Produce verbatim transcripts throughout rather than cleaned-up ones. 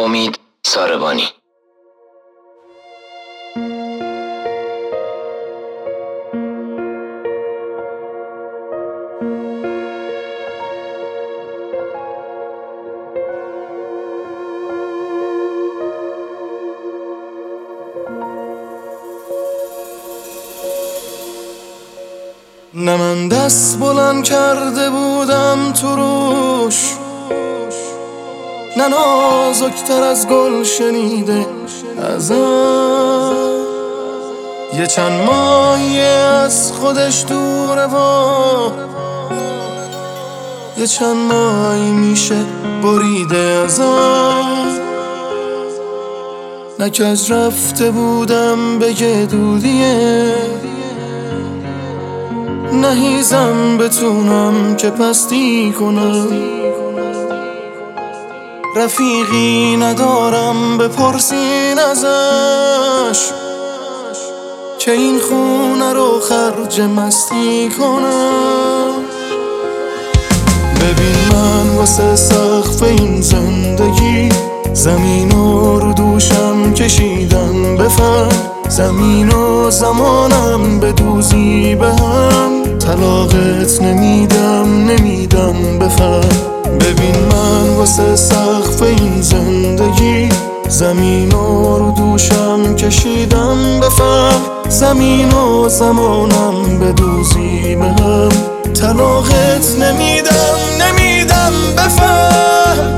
امید ساربانی. نه من دست بلند کرده بودم تو روش، نه نازکتر از گل شنیده ازم. یه چند ماهی از خودش دوره و یه چند ماهی میشه بریده ازم. نه که از رفته بودم بگه دودیه، نهیزم بتونم که پستی کنم. رفیقی ندارم بپرسین ازش که این خونه رو خرج مستی کنم. ببین من واسه سقف این زندگی زمین و رو دوشم کشیدم بفر. زمین و زمانم به دوزی به هم، طلاقت نمیدم نمیدم بفر. ببین من واسه سقف این زندگی زمین و رو دوشم کشیدم بفر. زمین و زمانم به دوزی به هم، طلاقت نمیدم نمیدم بفر.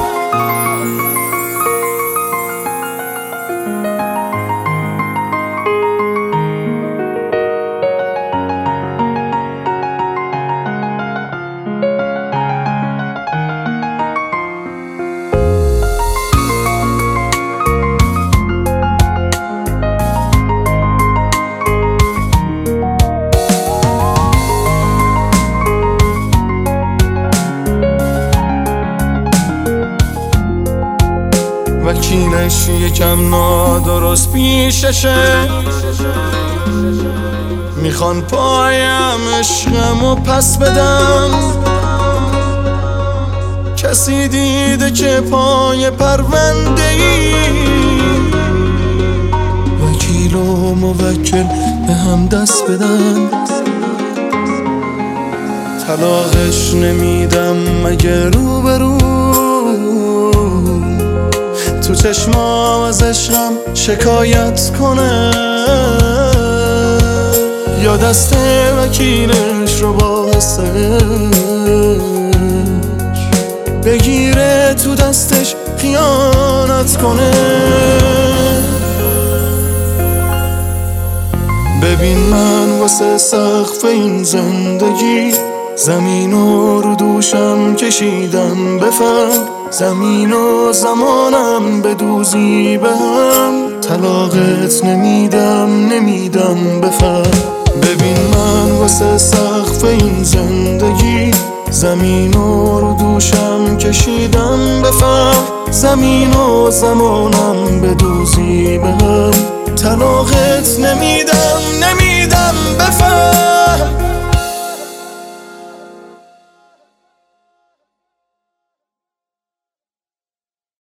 وکیلش یکم نادرست پیششه، میخوان پایم عشقمو پس بدم. کسی دیده که پای پرونده ای وکیل و موکل به هم دست بدن. طلاقش نمیدم مگه رو به رو تو چشمام از عشقم شکایت کنه، یا دست وکیلش رو با حسش بگیره تو دستش خیانت کنه. ببین من واسه سقف این زندگی زمین و رو دوشم کشیدم بفر. زمین و زمانم به دوزی به هم، طلاقت نمیدم نمیدم بفر. ببین من واسه سقف این زندگی زمین و رو دوشم کشیدم بفر. زمین و زمانم به دوزی به هم، طلاقت نمیدم نمیدم بفر.